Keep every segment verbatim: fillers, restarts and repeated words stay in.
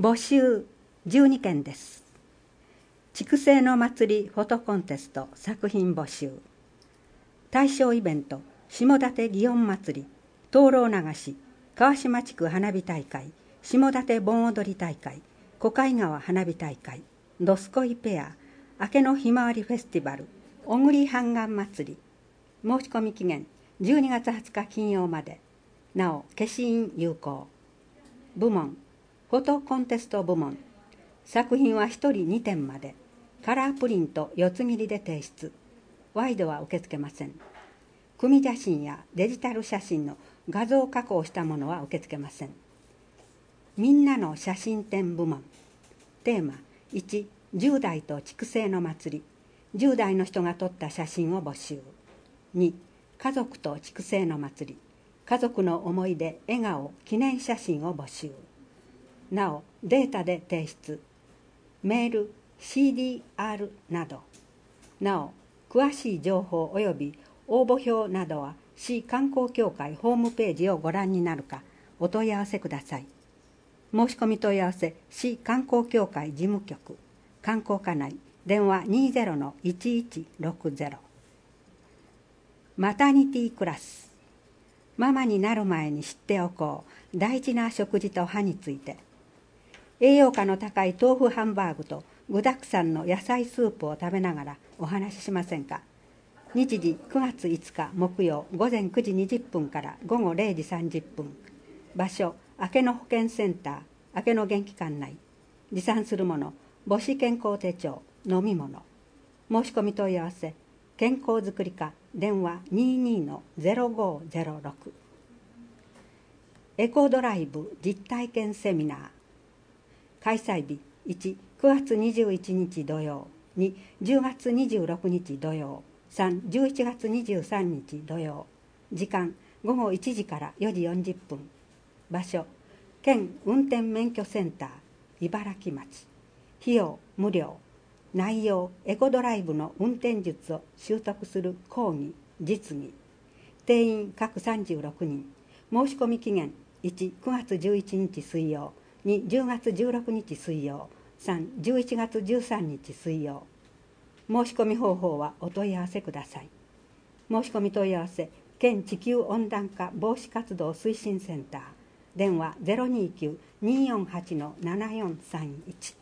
募集じゅうにけんです。筑西の祭りフォトコンテスト作品募集。対象イベント下館祇園祭り、灯籠流し、川島地区花火大会、下館盆踊り大会、小海川花火大会、どすこいペア、明けのひまわりフェスティバル、小栗半岸祭り。申し込み期限じゅうにがつはつか金曜まで。なお消印有効。部門フォトコンテスト部門、作品はひとりにてんまで。カラープリント四つ切りで提出。ワイドは受け付けません。組写真やデジタル写真の画像加工したものは受け付けません。みんなの写真展部門、テーマいち、じゅう代と筑西の祭り、じゅう代の人が撮った写真を募集。に、家族と筑西の祭り、家族の思い出、笑顔、記念写真を募集。なおデータで提出。メール、シーディーアール など。なお詳しい情報及び応募表などは市観光協会ホームページをご覧になるかお問い合わせください。申し込み問い合わせ市観光協会事務局観光課内電話 にじゅうのいちいちろくゼロ。マタニティクラス、ママになる前に知っておこう大事な食事と歯について。栄養価の高い豆腐ハンバーグと具だくさんの野菜スープを食べながらお話ししませんか。日時くがついつか木曜午前くじにじゅっぷんから午後れいじさんじゅっぷん。場所明けの保健センター明けの元気館内。持参するもの母子健康手帳、飲み物。申し込み問い合わせ健康づくり課電話 にじゅうにのゼロごゼロろく。エコドライブ実体験セミナー。開催日いち、くがつにじゅういちにち土曜、に、じゅうがつにじゅうろくにち土曜、さん、じゅういちがつにじゅうさんにち土曜。時間ごごいちじからよじよんじゅっぷん。場所県運転免許センター茨城町。費用無料。内容エコドライブの運転術を習得する講義実技。定員各さんじゅうろくにん。申し込み期限いち、くがつじゅういちにち水曜、に、じゅうがつじゅうろくにち水曜、さん、じゅういちがつじゅうさんにち水曜。申し込み方法はお問い合わせください。申し込み問い合わせ県地球温暖化防止活動推進センター電話 ゼロにきゅう にーよんはちのななよんさんいち。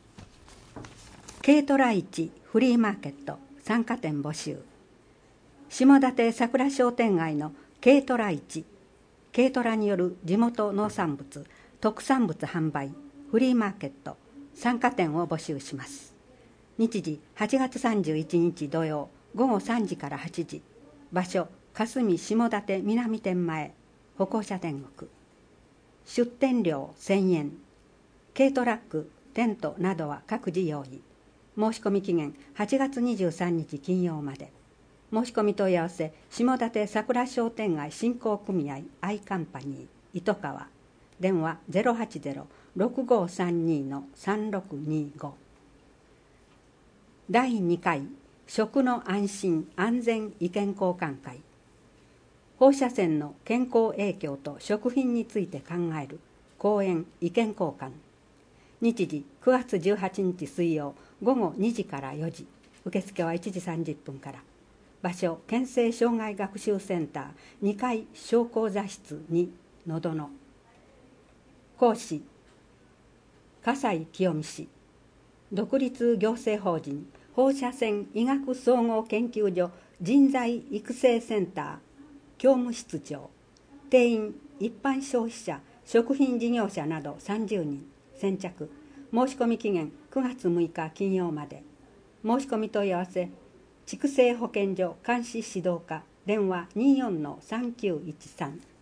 軽トラ市フリーマーケット参加店募集。下館桜商店街の軽トラ市、軽トラによる地元農産物特産物販売フリーマーケット参加店を募集します。日時はちがつさんじゅういちにち土曜ごごさんじからはちじ。場所霞下館南店前歩行者天国。出店料せんえん。軽トラックテントなどは各自用意。申し込み期限はちがつにじゅうさんにち金曜まで。申し込み問い合わせ下館桜商店街振興組合アイカンパニー糸川電話 ゼロはちゼロ ろくごさんにのさんろくにご。だいにかい食の安心安全意見交換会。放射線の健康影響と食品について考える講演意見交換。日時くがつじゅうはちにち水曜ごごにじからよじ。受付はいちじさんじゅっぷんから。場所県政障害学習センターにかい小講座室にのどの。講師笠井清美氏。独立行政法人放射線医学総合研究所人材育成センター教務室長。定員一般消費者食品事業者などさんじゅうにん。先着。申し込み期限くがつむいか金曜まで。申し込み問い合わせ筑西保健所監視指導課電話 にじゅうよんのさんきゅういちさん。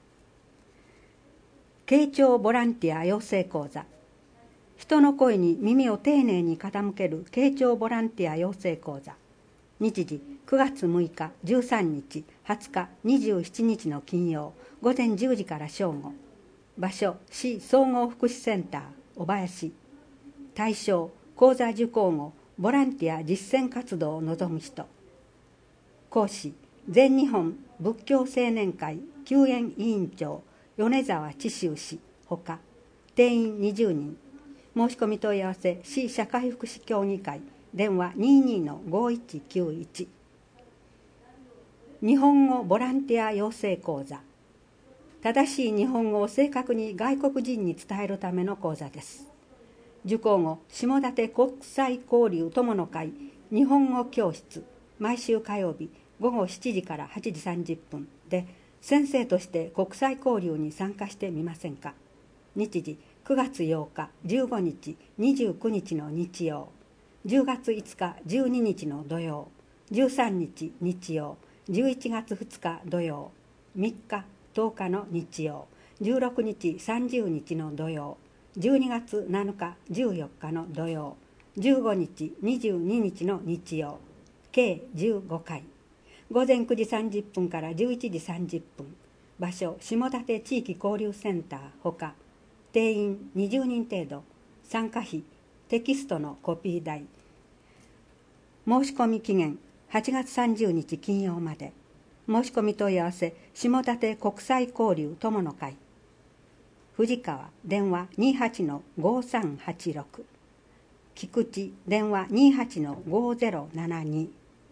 傾聴ボランティア養成講座。人の声に耳を丁寧に傾ける傾聴ボランティア養成講座。日時くがつむいかじゅうさんにちはつかにじゅうしちにちの金曜ごぜんじゅうじから正午。場所市総合福祉センター小林。対象講座受講後ボランティア実践活動を望む人。講師全日本仏教青年会救援委員長米沢智秀氏ほか。定員にじゅうにん。 申し込み問い合わせ市社会福祉協議会電話 にじゅうにのごいちきゅういち。日本語ボランティア養成講座。正しい日本語を正確に外国人に伝えるための講座です。受講後、下館国際交流友の会日本語教室、毎週火曜日ごごしちじからはちじさんじゅっぷんで、先生として国際交流に参加してみませんか。日時くがつようか、じゅうごにち、にじゅうくにちの日曜、じゅうがついつか、じゅうににちの土曜、じゅうさんにち日曜、じゅういちがつふつか土曜、みっか、とおかの日曜、じゅうろくにち、さんじゅうにちの土曜、じゅうにがつなのか、じゅうよっかの土曜、じゅうごにち、にじゅうににちの日曜、計じゅうごかい。午前くじさんじゅっぷんからじゅういちじさんじゅっぷん。場所、下館地域交流センターほか、定員にじゅうにん程度、参加費、テキストのコピー代。申し込み期限はちがつさんじゅうにち金曜まで。申し込み問い合わせ下館国際交流友の会。藤川電話 にじゅうはちのごさんはちろく。菊池電話 にじゅうはちのごぜろななに。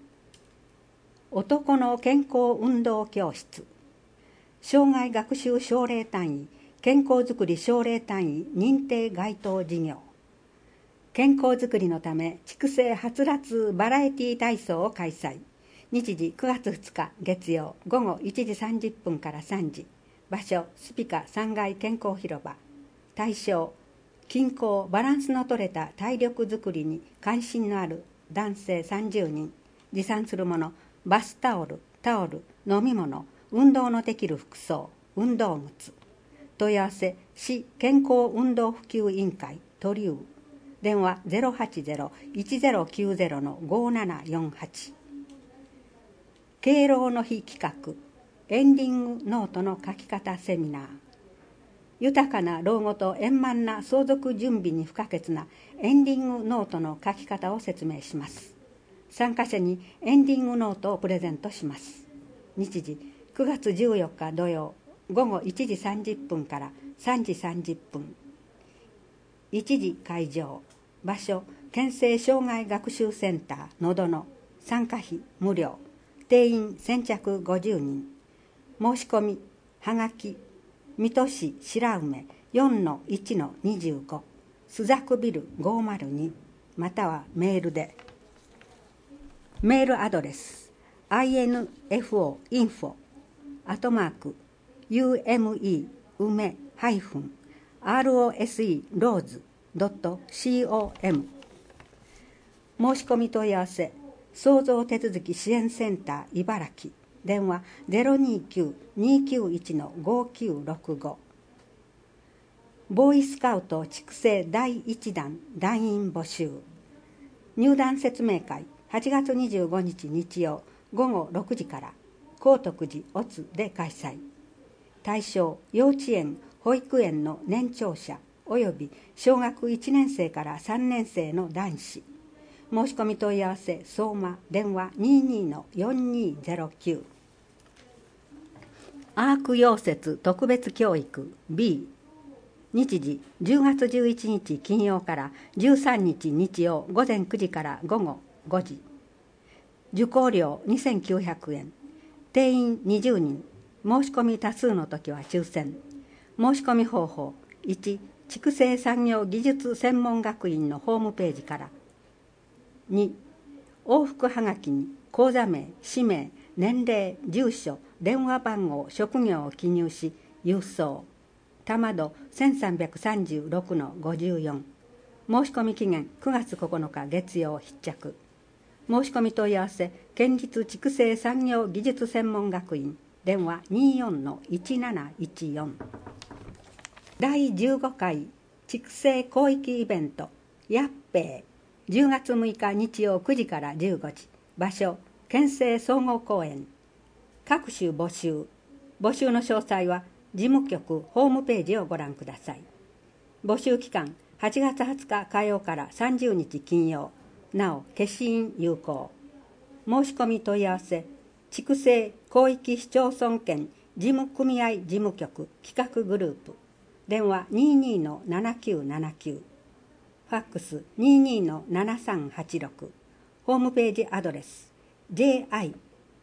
男の健康運動教室。障害学習奨励単位健康づくり奨励単位認定該当事業。健康づくりのため畜生はつらつバラエティ体操を開催。日時くがつふつか月曜ごごいちじさんじゅっぷんからさんじ。場所スピカさんがい健康広場。対象健康バランスのとれた体力づくりに関心のある男性さんじゅうにん。持参するものバスタオル、タオル、飲み物、運動のできる服装、運動靴。問い合わせ市健康運動普及委員会トリュー。電話 ゼロはちゼロ いちゼロきゅうゼロのごななよんはち。敬老の日企画エンディングノートの書き方セミナー。豊かな老後と円満な相続準備に不可欠なエンディングノートの書き方を説明します。参加者にエンディングノートをプレゼントします。日時くがつじゅうよっか土曜ごごいちじさんじゅっぷんからさんじさんじゅっぷん。いちじ会場。場所県政障害学習センターのどの。参加費無料。定員先着ごじゅうにん。申し込みはがき水戸市白梅 よんのいちのにじゅうご 朱雀ビルごまるにまたはメールで。メールアドレス アイエヌエフオー インフォ アットマーク ユーエムイー 梅ハイフン アールオーエスイー ローズ ドット コム。 申し込み問い合わせ創造手続き支援センター茨城電話 ゼロにきゅう にきゅういちのごきゅうろくご。ボーイスカウト畜生だいいちだん団員募集。入団説明会はちがつにじゅうごにち日曜ごごろくじから高徳寺おつで開催。対象幼稚園保育園の年長者および小学いちねんせいからさんねんせいの男子。申し込み問い合わせ相馬電話 にじゅうにのよんにゼロきゅう。アーク溶接特別教育 B。 日時じゅうがつじゅういちにち金曜からじゅうさんにち日曜ごぜんくじからごごごじ。受講料にせんきゅうひゃくえん。定員にじゅうにん。申し込み多数の時は抽選。申し込み方法いち畜生産業技術専門学院のホームページから。に往復はがきに口座名、氏名、年齢、住所、電話番号、職業を記入し郵送。玉戸せんさんびゃくさんじゅうろくのごじゅうよん。申し込み期限くがつここのか月曜必着。申し込み問い合わせ県立畜生産業技術専門学院電話 にじゅうよんのいちなないちよん。だいじゅうごかい畜生広域イベントやっぺいじゅうがつむいか日曜くじからじゅうごじ。場所県政総合公園。各種募集。募集の詳細は事務局ホームページをご覧ください。募集期間はちがつはつか火曜からさんじゅうにち金曜。なお消印有効。申し込み問い合わせ畜生広域市町村圏事務組合事務局企画グループ電話 にじゅうにのななきゅうななきゅう。 ファックス にじゅうにのななさんはちろく、ホームページアドレス ジェイアイ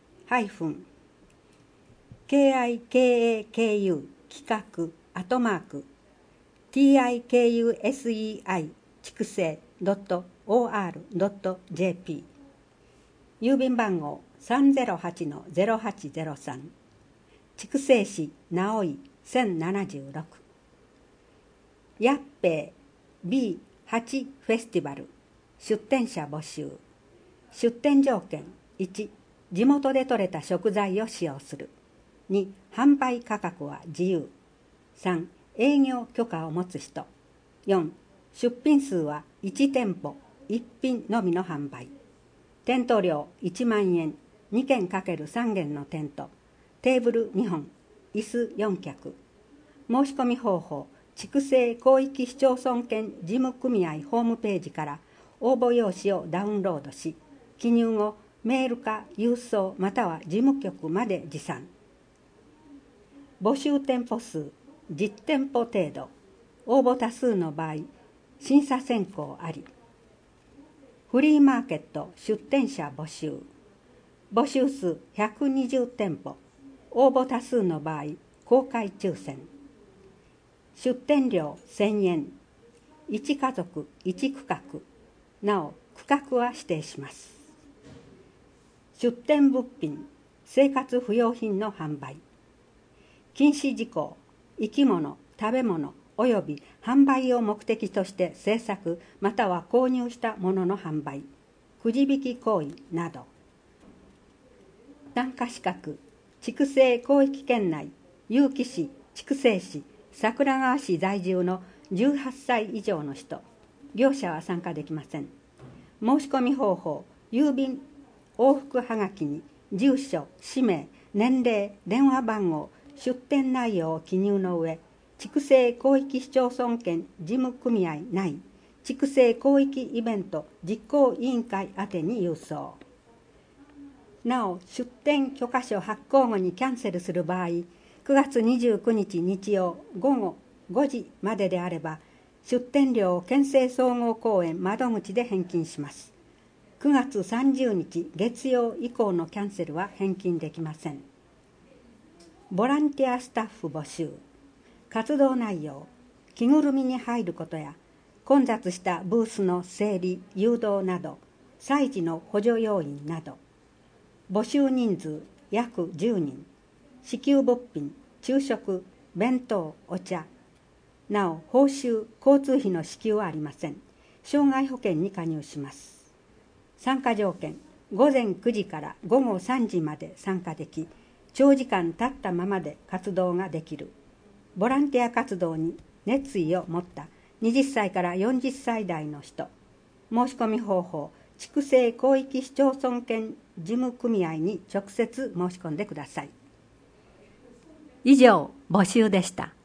ケーアイケーエーケーユー 企画アットマーク ティーアイケーユーエスイーアイ 畜生 ドットオーアール ドットジェーピー 郵便番号 さんぜろはちのゼロはちゼロさん 筑西市直井せんななじゅうろくやっぺい ビーはち フェスティバル出店者募集出店条件いち地元で採れた食材を使用するに販売価格は自由さん営業許可を持つ人よん出品数はいち店舗いっ品のみの販売店頭料いちまんえんにけん ×さん 軒のテントテーブルにほん椅子よん脚申し込み方法筑西広域市町村圏事務組合ホームページから応募用紙をダウンロードし記入後メールか郵送または事務局まで持参募集店舗数じゅってんぽ程度応募多数の場合審査選考ありフリーマーケット出店者募集募集数ひゃくにじゅう店舗応募多数の場合公開抽選出店料せんえんいち家族いち区画なお区画は指定します出店物品生活不要品の販売禁止事項生き物食べ物および販売を目的として制作または購入したものの販売くじ引き行為など参加資格筑西広域圏内結城市筑西市桜川市在住のじゅうはっさい以上の人業者は参加できません申し込み方法郵便往復はがきに住所氏名年齢電話番号出店内容を記入の上筑西広域市町村圏事務組合内筑西広域イベント実行委員会宛てに郵送なお出店許可証発行後にキャンセルする場合くがつにじゅうくにち日曜午後ごじまでであれば出店料を県政総合公園窓口で返金しますくがつさんじゅうにち月曜以降のキャンセルは返金できませんボランティアスタッフ募集活動内容着ぐるみに入ることや混雑したブースの整理誘導など催事の補助要員など募集人数約じゅうにん支給物品昼食弁当お茶なお報酬交通費の支給はありません障害保険に加入します参加条件ごぜんくじからごごさんじまで参加でき長時間立ったままで活動ができるボランティア活動に熱意を持ったはたちからよんじゅっさい代の人申し込み方法筑西広域市町村圏事務組合に直接申し込んでください以上募集でした。